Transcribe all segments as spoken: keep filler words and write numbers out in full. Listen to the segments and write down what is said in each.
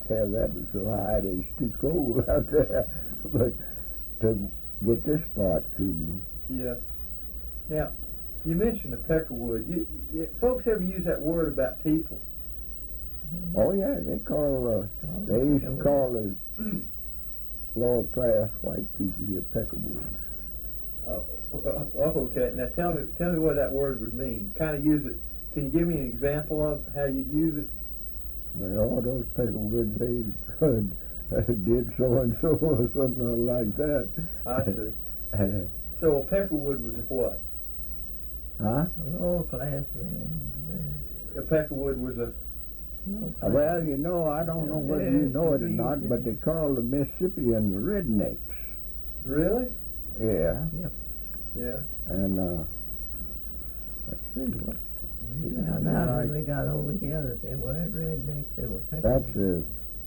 have that one so high that it's too cold out there. But to get this spot cool. Yeah. Now, you mentioned the peckerwood. You, you, folks ever use that word about people? Oh yeah, they call, uh, they used to call the lower class white people here peckerwoods. Oh, oh, okay. Now tell me, tell me what that word would mean. Kind of use it. Can you give me an example of how you'd use it? Well, all those peckerwoods, they uh, did so and so or something like that. I see. So a peckerwood was a what? Huh? A lower class man. A peckerwood was a. Uh, well, you know, I don't know whether you know it or not, but they call the Mississippians rednecks. Really? Yeah. Yep. Yeah. And, uh, let's see, what? We found out when we got over here that they weren't rednecks, they were peckerwoods.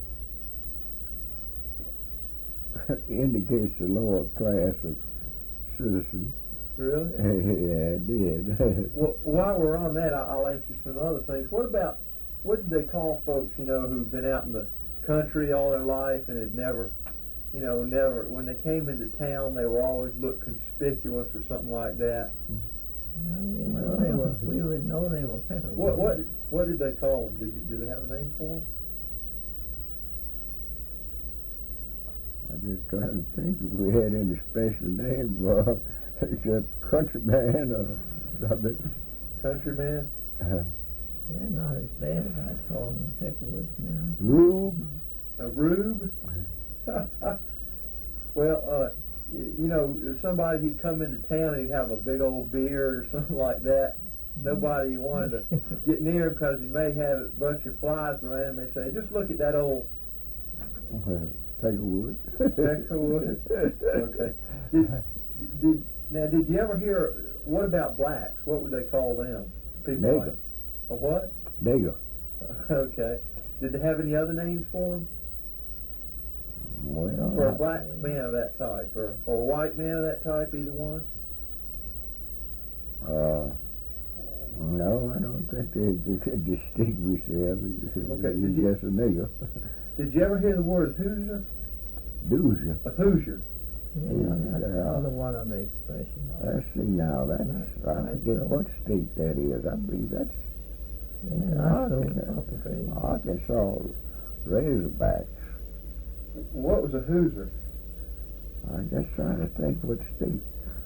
That's a, indicates a lower class of citizens. Really? Yeah, it did. Well, while we're on that, I'll ask you some other things. What about, what did they call folks, you know, who've been out in the country all their life and had never, you know, never, when they came into town, they were always looked conspicuous or something like that? Well, we know they were, we would know they were peckerwoods. What, what, what did they call them? Did, you, did they have a name for them? I'm just trying to think if we had any special name for them, except countryman or something. Countryman? Uh, They're not as bad as I'd call them peckerwoods now. Rube? A rube? Well, uh, you, you know, if somebody, he'd come into town and he'd have a big old beard or something like that. Nobody wanted to get near him because he may have a bunch of flies around. They say, just look at that old Peckerwood. Peckerwood. Okay. Did, did, now, did you ever hear, what about blacks? What would they call them? People Nigger. like, a what? Nigger. Okay. Did they have any other names for them? Well, For a I- black man of that type, or, or a white man of that type, either one? Uh, no, I don't think they, they could distinguish them. Okay, He's did you- just a nigger. Did you ever hear the word Hoosier? Doozer. A Hoosier. Yeah, that's Yeah. another one of the expressions. Let's see now. That's, I Right, forget so- what state that is. I believe that's Yeah, not so Arkansas. complicated. Arkansas Razorbacks. What was a Hoosier? I'm just trying to think what state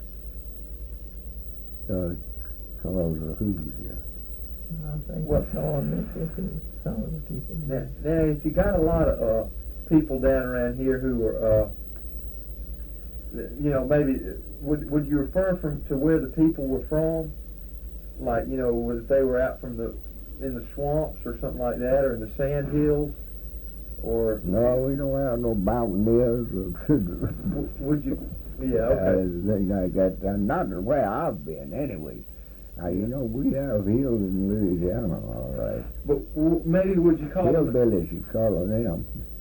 uh, calls a Hoosier. I think What? it's all Mississippi, some of the people. Now, now, if you got a lot of uh, people down around here who are, uh, you know, maybe would would you refer from to where the people were from? Like, you know, if they were out from the in the swamps or something like that, or in the sand hills, or No, we don't have no mountaineers. w- would you? Yeah, Uh, okay. thing like that. Uh, not where I've been, anyway. Now, you know, we have hills in Louisiana, all right. But w- maybe would you call them? Hillbillies, you call them.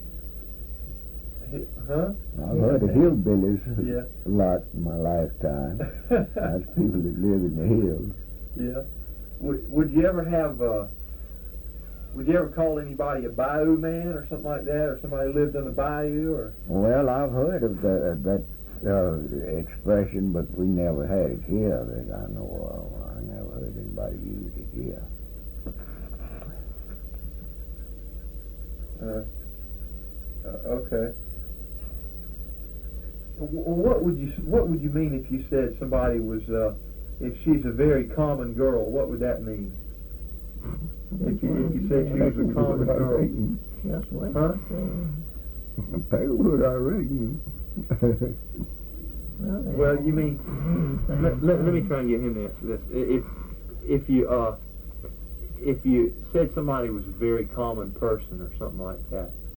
Huh? I've heard of hillbillies Yeah. a lot in my lifetime. That's people that live in the hills. Yeah. Would Would you ever have? Uh, would you ever call anybody a bayou man or something like that, or somebody who lived on the bayou, or? Well, I've heard of the, that uh, expression, but we never had it here that I know of. I never heard anybody use it here. Uh, uh, okay. W- What would you What would you mean if you said somebody was uh, if she's a very common girl? What would that mean? If you, if you said she was a common girl, Just what Huh? you Pegwood, I reckon. say. Well, they well, all you mean mean the same let, let, let me thing. try and get him to answer this. If if you uh if you said somebody was a very common person or something like that,